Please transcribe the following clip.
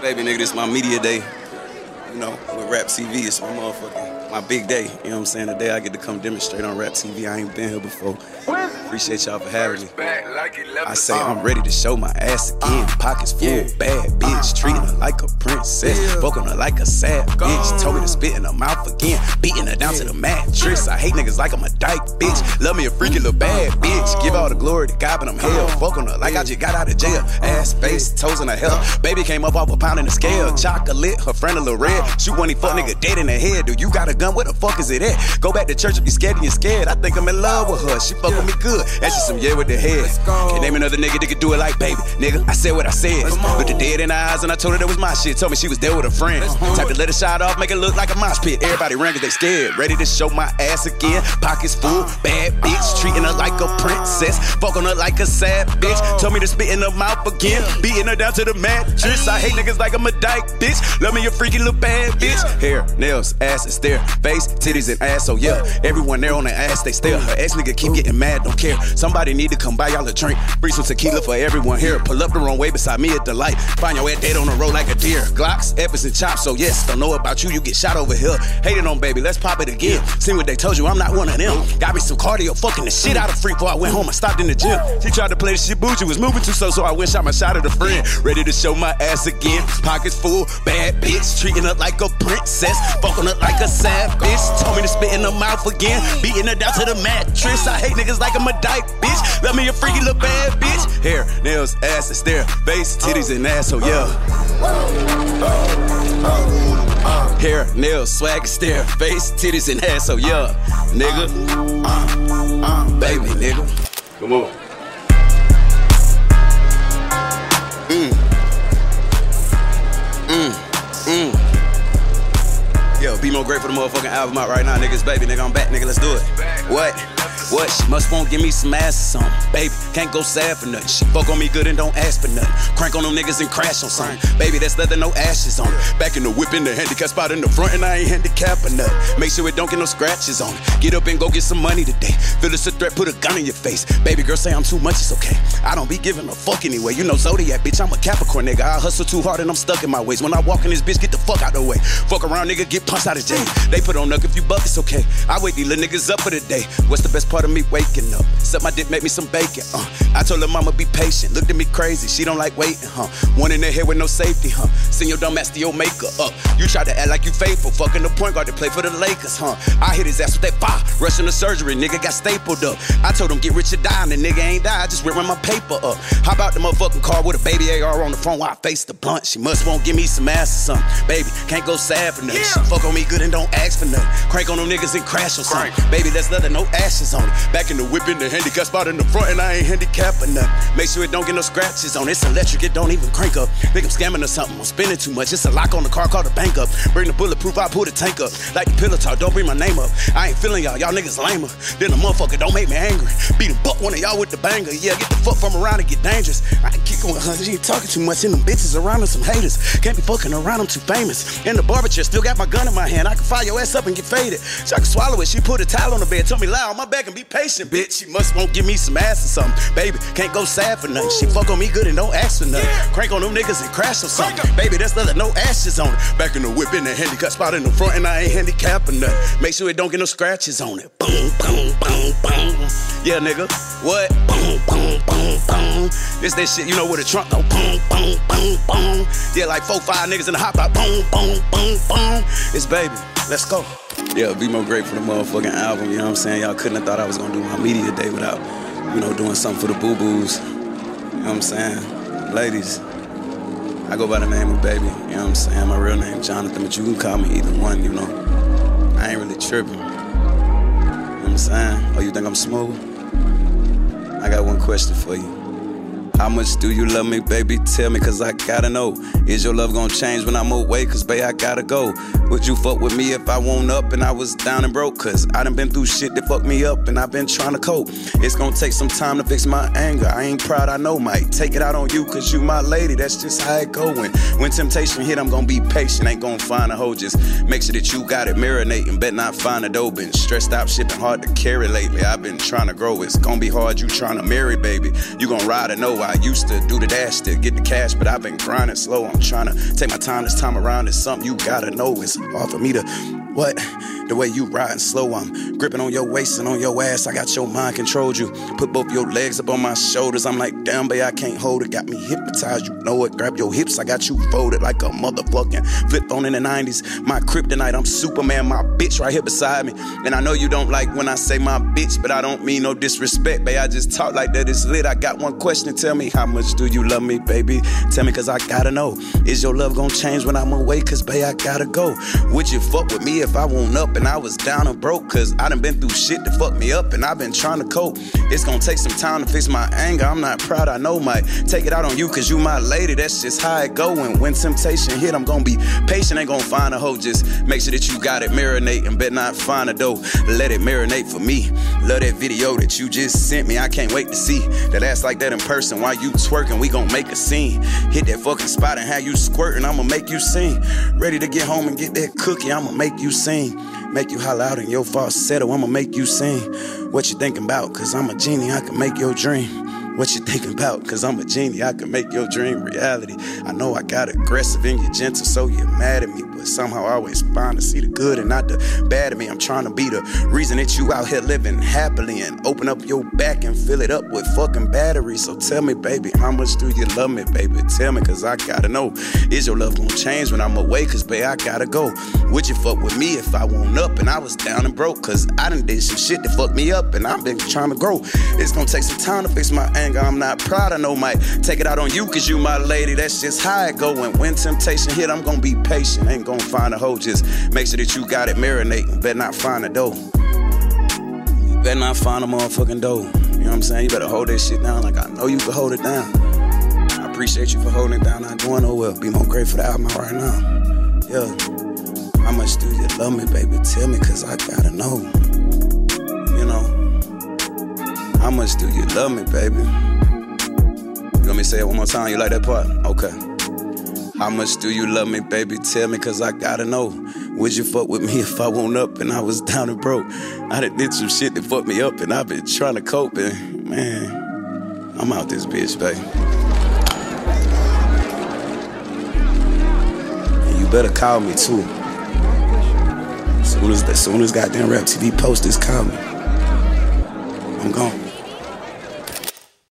Baby, nigga, this is my media day. You know, with Rap TV, it's my big day. You know what I'm saying? The day I get to come demonstrate on Rap TV. I ain't been here before. Appreciate y'all for having me. I say I'm ready to show my ass again. Pockets full, bad bitch. Treating her like a princess. Fucking her like a sad bitch. Told me to spit in her mouth again. Beating her down to the mattress. I hate niggas like I'm a dyke bitch. Love me a freaky little bad bitch. Give all the glory to God, but I'm hell. Fucking her like I just got out of jail. Ass, face, toes in her hair. Baby came up off a pound in the scale. Chocolate, her friend a little red. Shoot one, he fuck nigga dead in the head. Do you got a gun? Where the fuck is it at? Go back to church if you scared and you're scared. I think I'm in love with her. She fuck with me good. That's just some yeah with the head. Can't name another nigga that could do it like baby. Nigga, I said what I said. Looked her dead in her eyes and I told her that was my shit. Told me she was there with her friend. Type to let her shot off, make it look like a mosh pit. Everybody ran cause they scared. Ready to show my ass again. Pockets full, bad bitch. Treating her like a princess. Fucking her like a sad bitch. Told me to spit in her mouth again. Beating her down to the mattress. I hate niggas like I'm a dyke bitch. Love me a freaky little bad bitch. Hair, nails, ass is there. Face, titties and ass, so yeah. Everyone there on their ass, they stare. Her ex nigga keep getting mad, don't care. Somebody need to come buy y'all a drink. Bring some tequila for everyone here. Pull up the wrong way beside me at the light. Find your ass dead on the road like a deer. Glocks, Epis and chops, so yes. Don't know about you, you get shot over here. Hated on baby, let's pop it again. See what they told you, I'm not one of them. Got me some cardio, fucking the shit out of free before I went home. I stopped in the gym. She tried to play the shit bougie, was moving too slow, so I went shot my shot at a friend. Ready to show my ass again. Pockets full, bad bitch. Treating her like a princess. Fucking her like a sad bitch. Told me to spit in her mouth again. Beating her down to the mattress. I hate niggas like I'm a dyke bitch. Love me a freaky little bad bitch. Hair, nails, ass, is there. Face, titties, and ass, so yeah. Hair, nails, swag, stare. Face, titties, and ass, so yeah. Nigga. Baby, nigga. Come on. Yo, be more great for the motherfucking album out right now, niggas. Baby, nigga, I'm back, nigga. Let's do it. What? She must won't give me some ass or something. Baby, can't go sad for nothing. She fuck on me good and don't ask for nothing. Crank on them niggas and crash on something. Baby, that's leather, no ashes on it. Back in the whip in the handicap spot in the front and I ain't handicapped or nothing. Make sure it don't get no scratches on it. Get up and go get some money today. Feel it's a threat, put a gun in your face. Baby girl say I'm too much, it's okay. I don't be giving a fuck anyway. You know Zodiac, bitch, I'm a Capricorn nigga. I hustle too hard and I'm stuck in my ways. When I walk in this bitch, get the fuck out the way. Fuck around, nigga, get punched out of jail. They put on up if you buck, it's okay. I wake these little niggas up for the day. What's the best part of me waking up? Suck my dick, make me some bacon, I told her mama be patient, looked at me crazy, she don't like waiting, One in the head with no safety, Send your dumb ass to your maker up. You try to act like you faithful, fucking the point guard to play for the Lakers, I hit his ass with that fire, rushing the surgery, nigga got stapled up. I told him get rich or die, and the nigga ain't die, I just went run my paper up. How about the motherfucking car with a baby AR on the phone while I face the blunt? She must won't give me some ass or something. Baby, can't go sad for nothing. She fuck on me good and don't ask for nothing. Crank on them niggas and crash on something. Baby, that's leather, no ashes on it. Back in the whip in the handicap spot in the front and I ain't handicapped or nothing. Make sure it don't get no scratches on it. It's electric, it don't even crank up. Think I'm scamming or something, I'm spending too much. It's a lock on the car, call the bank up. Bring the bulletproof, I pull the tank up. Like the pillow talk, don't bring my name up. I ain't feeling y'all niggas lamer. Then a motherfucker don't make me angry. Beat and buck one of y'all with the banger. Yeah, get the fuck from around and get dangerous. I can keep going, she ain't talking too much. And them bitches around and some haters. Can't be fucking around, I'm too famous. In the barber chair, still got my gun in my hand. I can fire your ass up and get faded. So I can swallow it. She put a towel on the bed, told me lie on my back and be patient, bitch. She must won't give me some ass or something. Baby, can't go sad for nothing. She fuck on me good and don't ask for nothing. Crank on them niggas and crash or something. Baby, that's leather, no ashes on it. Back in the whip in the handicap spot in the front and I ain't handicapped or nothing. Make sure it don't get no scratches on it. Boom, boom, boom, boom. Yeah, nigga. What? Boom, boom, boom, boom. This that shit, you know, with a trunk go boom, boom, boom, boom. Yeah, like 4-5 niggas in the hot pot. Boom, boom, boom, boom. It's baby. Let's go. Yeah, be more great for the motherfucking album, you know what I'm saying? Y'all couldn't have thought I was gonna do my media day without, you know, doing something for the boo-boos. You know what I'm saying? Ladies, I go by the name of Baby, you know what I'm saying? My real name Jonathan, but you can call me either one, you know? I ain't really tripping. You know what I'm saying? Oh, you think I'm smooth? I got one question for you. How much do you love me, baby? Tell me, cause I gotta know. Is your love gonna change when I'm away? Cause, babe, I gotta go. Would you fuck with me if I woke up and I was down and broke? Cause I done been through shit that fucked me up and I've been trying to cope. It's gonna take some time to fix my anger. I ain't proud, I know, might take it out on you cause you my lady. That's just how it go. When temptation hit, I'm gonna be patient. Ain't gonna find a hoe, just make sure that you got it marinating. Bet not find a dough. Been stressed out, shit been hard to carry lately. I've been trying to grow. It's gonna be hard, you trying to marry, baby. You gonna ride or no? I used to do the dash to get the cash, but I've been grinding slow. I'm trying to take my time this time around. It's something you gotta know. It's hard for me to, what? The way you riding slow, I'm gripping on your waist and on your ass. I got your mind controlled. You put both your legs up on my shoulders. I'm like, damn, babe, I can't hold it. Got me hypnotized, you know it. Grab your hips, I got you folded like a motherfucking flip phone in the 90s. My kryptonite, I'm Superman, my bitch right here beside me. And I know you don't like when I say my bitch, but I don't mean no disrespect, babe. I just talk like that, it's lit. I got one question, tell me, how much do you love me, baby? Tell me, cause I gotta know. Is your love gonna change when I'm away? Cause, babe, I gotta go. Would you fuck with me if I won't up and I was down and broke? Cause I done been through shit that fucked me up and I've been trying to cope. It's gonna take some time to fix my anger. I'm not proud, I know, might take it out on you cause you my lady. That's just how it go. And when temptation hit, I'm gonna be patient, ain't gonna find a hoe. Just make sure that you got it marinate and bet not find a dough. Let it marinate for me. Love that video that you just sent me. I can't wait to see that ass like that in person. While you twerking, we gon' make a scene. Hit that fucking spot and have you squirting, I'ma make you sing. Ready to get home and get that cookie, I'ma make you sing. Make you holler out in your falsetto, I'ma make you sing. What you thinking about? Cause I'm a genie, I can make your dream. What you thinking about? Cause I'm a genie, I can make your dream reality. I know I got aggressive and you're gentle, so you're mad at me, but somehow I always find to see the good and not the bad in me. I'm trying to be the reason that you out here living happily and open up your back and fill it up with fucking batteries. So tell me, baby, how much do you love me, baby? Tell me, cause I gotta know. Is your love gonna change when I'm away? Cause, babe, I gotta go. Would you fuck with me if I won't up and I was down and broke? Cause I done did some shit that fucked me up and I've been trying to grow. It's gonna take some time to fix my anger. I'm not proud, I know, might take it out on you cause you my lady. That's just how it go. And when temptation hit, I'm gonna be patient. Ain't gonna find a hoe, just make sure that you got it marinating. Better not find a dough. You better not find a motherfucking dough. You know what I'm saying? You better hold that shit down like I know you can hold it down. I appreciate you for holding it down. Not going nowhere. Be more grateful for the album right now. Yeah. How much do you love me, baby? Tell me, cause I gotta know. You know. How much do you love me, baby? You want me to say it one more time? You like that part? Okay. How much do you love me, baby? Tell me, cause I gotta know. Would you fuck with me if I won't up and I was down and broke? I done did some shit that fucked me up and I've been trying to cope. And man, I'm out this bitch, baby. And you better call me too. As soon as goddamn Rap TV post this, call me. I'm gone.